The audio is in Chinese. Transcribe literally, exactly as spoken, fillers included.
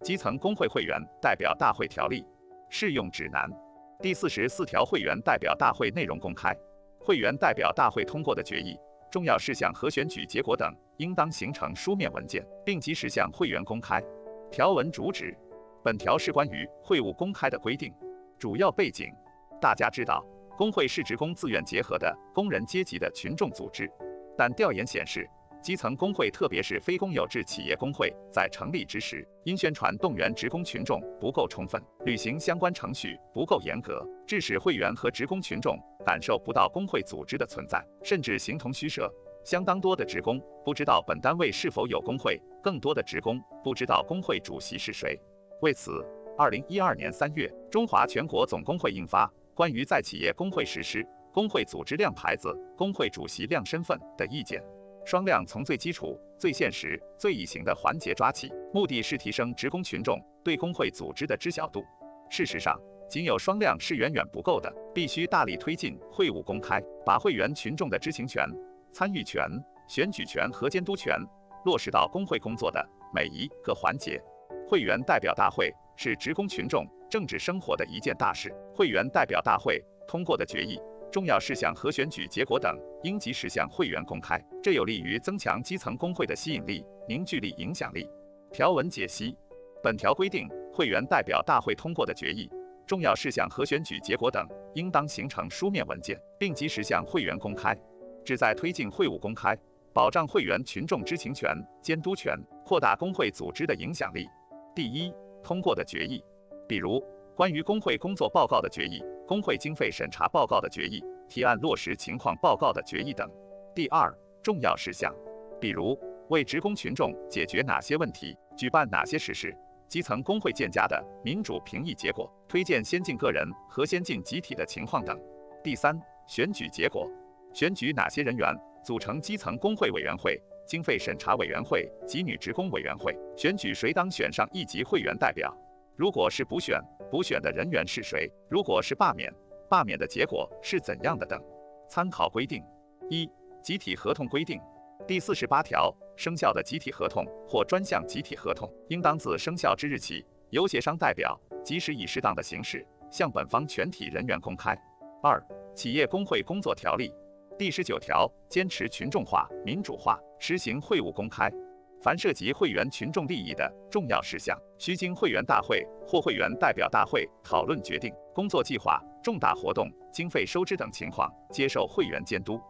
基层工会会员代表大会条例适用指南第四十四条，会员代表大会内容公开。会员代表大会通过的决议、重要事项和选举结果等，应当形成书面文件，并及时向会员公开。条文主旨：本条是关于会务公开的规定。主要背景：大家知道，工会是职工自愿结合的工人阶级的群众组织，但调研显示，基层工会，特别是非公有制企业工会，在成立之时，因宣传动员职工群众不够充分，履行相关程序不够严格，致使会员和职工群众感受不到工会组织的存在，甚至形同虚设。相当多的职工不知道本单位是否有工会，更多的职工不知道工会主席是谁。为此，二零一二年三月，中华全国总工会印发《关于在企业工会实施工会组织亮牌子、工会主席亮身份的意见》。双亮从最基础、最现实、最易行的环节抓起，目的是提升职工群众对工会组织的知晓度。事实上，仅有双亮是远远不够的，必须大力推进会务公开，把会员群众的知情权、参与权、选举权和监督权落实到工会工作的每一个环节。会员代表大会是职工群众政治生活的一件大事，会员代表大会通过的决议、重要事项和选举结果等，应及时向会员公开，这有利于增强基层工会的吸引力、凝聚力、影响力。条文解析：本条规定，会员代表大会通过的决议、重要事项和选举结果等，应当形成书面文件，并及时向会员公开，旨在推进会务公开，保障会员群众知情权、监督权，扩大工会组织的影响力。第一，通过的决议，比如关于工会工作报告的决议、工会经费审查报告的决议、提案落实情况报告的决议等。第二，重要事项，比如为职工群众解决哪些问题，举办哪些实事，基层工会建家的民主评议结果，推荐先进个人和先进集体的情况等。第三，选举结果，选举哪些人员组成基层工会委员会、经费审查委员会及女职工委员会，选举谁当选上一级会员代表，如果是补选，补选的人员是谁？如果是罢免，罢免的结果是怎样的等。参考规定：一、集体合同规定第四十八条，生效的集体合同或专项集体合同，应当自生效之日起，由协商代表及时以适当的形式向本方全体人员公开。二、企业工会工作条例第十九条，坚持群众化、民主化，实行会务公开。凡涉及会员群众利益的重要事项，须经会员大会或会员代表大会讨论决定。工作计划、重大活动、经费收支等情况，接受会员监督。